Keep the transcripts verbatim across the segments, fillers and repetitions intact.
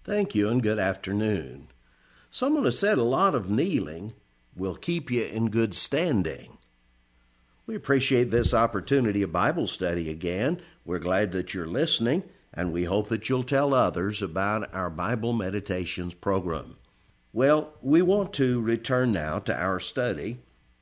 Thank you and good afternoon. Someone has said a lot of kneeling will keep you in good standing. We appreciate this opportunity of Bible study again. We're glad that you're listening, and we hope that you'll tell others about our Bible Meditations program. Well, we want to return now to our study,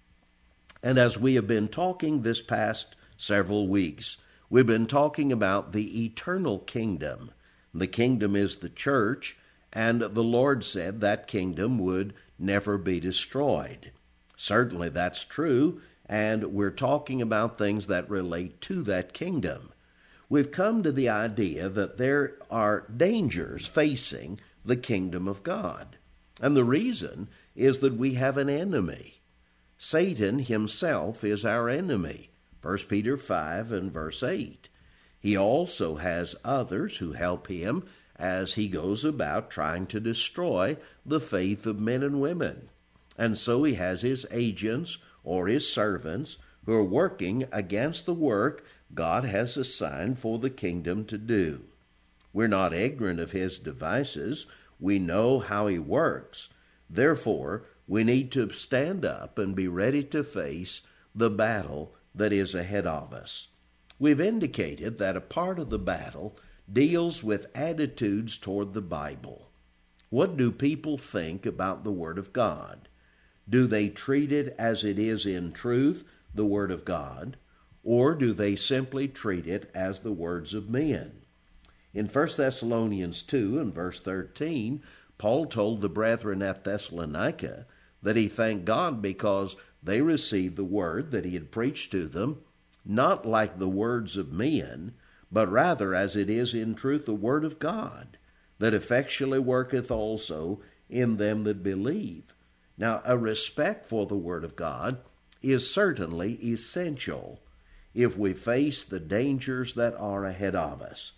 and as we have been talking this past several weeks, we've been talking about the eternal kingdom. The kingdom is the church, and the Lord said that kingdom would never be destroyed. Certainly that's true, and we're talking about things that relate to that kingdom. We've come to the idea that there are dangers facing the kingdom of God, and the reason is that we have an enemy. Satan himself is our enemy, First Peter five and verse eight. He also has others who help him as he goes about trying to destroy the faith of men and women. And so he has his agents or his servants who are working against the work God has assigned for the kingdom to do. We're not ignorant of his devices. We know how he works. Therefore, we need to stand up and be ready to face the battle that is ahead of us. We've indicated that a part of the battle deals with attitudes toward the Bible. What do people think about the Word of God? Do they treat it as it is in truth, the Word of God, or do they simply treat it as the words of men? In First Thessalonians two and verse thirteen, Paul told the brethren at Thessalonica that he thanked God because they received the word that he had preached to them, not like the words of men, but rather as it is in truth the word of God, that effectually worketh also in them that believe. Now, a respect for the word of God is certainly essential if we face the dangers that are ahead of us.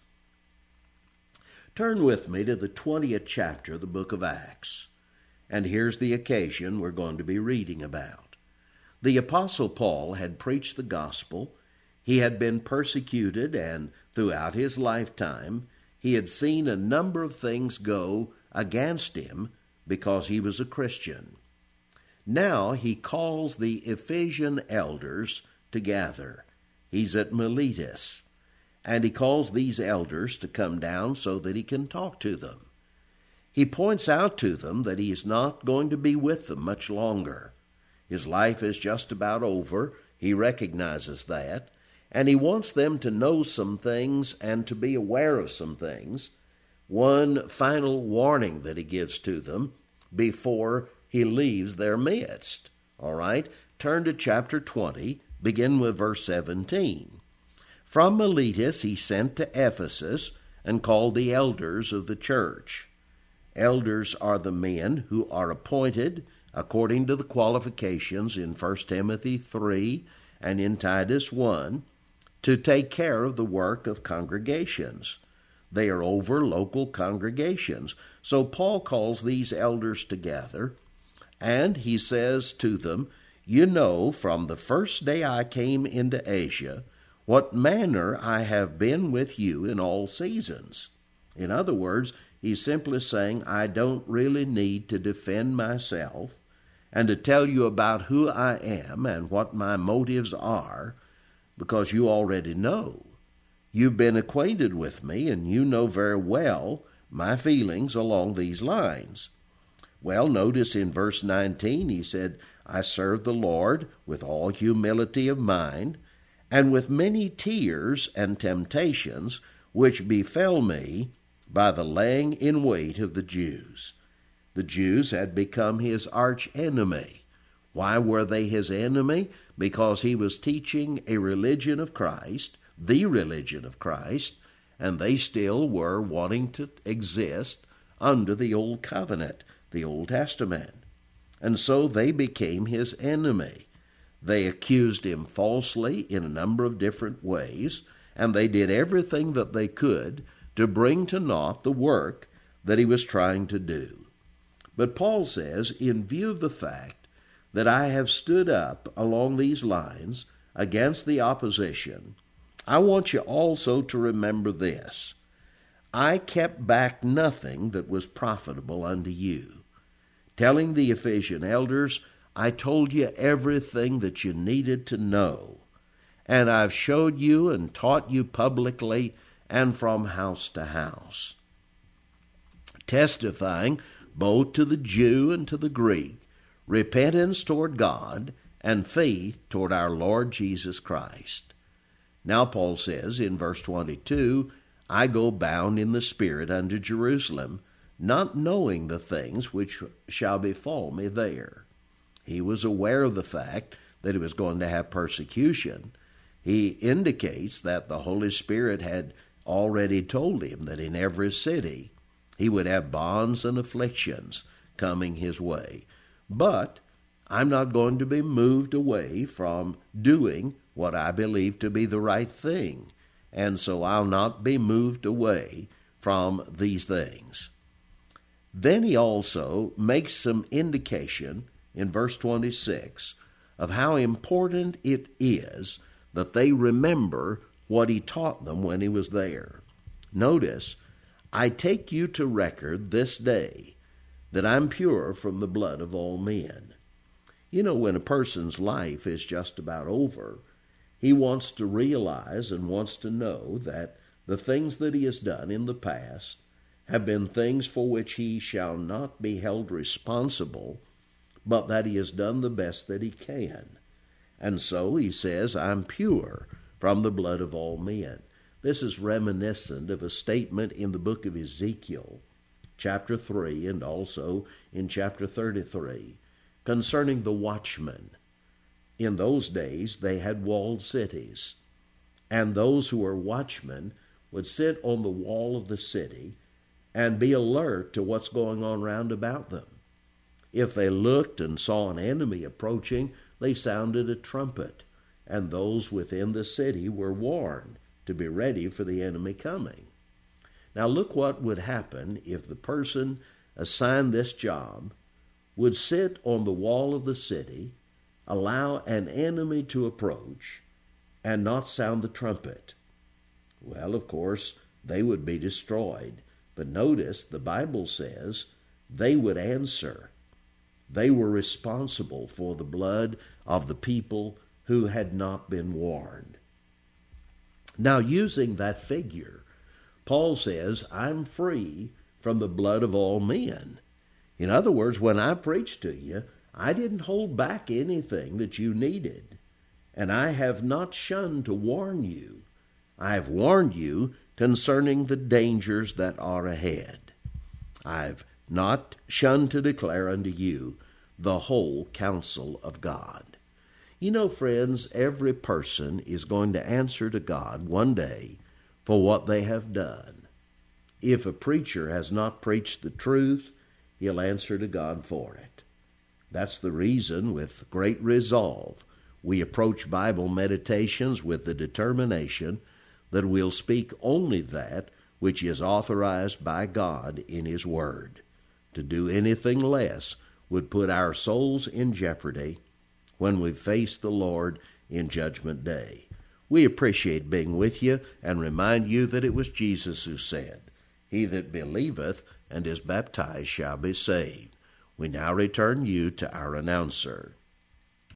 Turn with me to the twentieth chapter of the book of Acts, and here's the occasion we're going to be reading about. The Apostle Paul had preached the gospel. He had been persecuted, and throughout his lifetime, he had seen a number of things go against him because he was a Christian. Now he calls the Ephesian elders together. He's at Miletus, and he calls these elders to come down so that he can talk to them. He points out to them that he is not going to be with them much longer. His life is just about over. He recognizes that. And he wants them to know some things and to be aware of some things. One final warning that he gives to them before he leaves their midst. All right? Turn to chapter twenty, begin with verse seventeen. From Miletus he sent to Ephesus and called the elders of the church. Elders are the men who are appointed according to the qualifications in First Timothy three and in Titus one, to take care of the work of congregations. They are over local congregations. So Paul calls these elders together, and he says to them, "You know from the first day I came into Asia, what manner I have been with you in all seasons." In other words, he's simply saying, I don't really need to defend myself and to tell you about who I am and what my motives are, because you already know. You've been acquainted with me, and you know very well my feelings along these lines. Well, notice in verse nineteen, he said, I serve the Lord with all humility of mind, and with many tears and temptations, which befell me by the laying in wait of the Jews. The Jews had become his arch enemy. Why were they his enemy? Because he was teaching a religion of Christ, the religion of Christ, and they still were wanting to exist under the Old Covenant, the Old Testament. And so they became his enemy. They accused him falsely in a number of different ways, and they did everything that they could to bring to naught the work that he was trying to do. But Paul says, in view of the fact that I have stood up along these lines against the opposition, I want you also to remember this. I kept back nothing that was profitable unto you, telling the Ephesian elders, I told you everything that you needed to know, and I've showed you and taught you publicly and from house to house, testifying both to the Jew and to the Greek, repentance toward God and faith toward our Lord Jesus Christ. Now Paul says in verse twenty-two, I go bound in the Spirit unto Jerusalem, not knowing the things which shall befall me there. He was aware of the fact that he was going to have persecution. He indicates that the Holy Spirit had already told him that in every city he would have bonds and afflictions coming his way. But I'm not going to be moved away from doing what I believe to be the right thing, and so I'll not be moved away from these things. Then he also makes some indication in verse twenty-six of how important it is that they remember what he taught them when he was there. Notice, I take you to record this day that I'm pure from the blood of all men. You know, when a person's life is just about over, he wants to realize and wants to know that the things that he has done in the past have been things for which he shall not be held responsible, but that he has done the best that he can. And so he says, I'm pure from the blood of all men. This is reminiscent of a statement in the book of Ezekiel, chapter three, and also in chapter thirty-three, concerning the watchmen. In those days, they had walled cities, and those who were watchmen would sit on the wall of the city and be alert to what's going on round about them. If they looked and saw an enemy approaching, they sounded a trumpet, and those within the city were warned to be ready for the enemy coming. Now look what would happen if the person assigned this job would sit on the wall of the city, allow an enemy to approach, and not sound the trumpet. Well, of course, they would be destroyed. But notice the Bible says they would answer. They were responsible for the blood of the people who had not been warned. Now, using that figure, Paul says, I'm free from the blood of all men. In other words, when I preached to you, I didn't hold back anything that you needed, and I have not shunned to warn you. I have warned you concerning the dangers that are ahead. I've not shunned to declare unto you the whole counsel of God. You know, friends, every person is going to answer to God one day for what they have done. If a preacher has not preached the truth, he'll answer to God for it. That's the reason, with great resolve, we approach Bible meditations with the determination that we'll speak only that which is authorized by God in His Word. To do anything less would put our souls in jeopardy when we face the Lord in Judgment Day. We appreciate being with you and remind you that it was Jesus who said, He that believeth and is baptized shall be saved. We now return you to our announcer.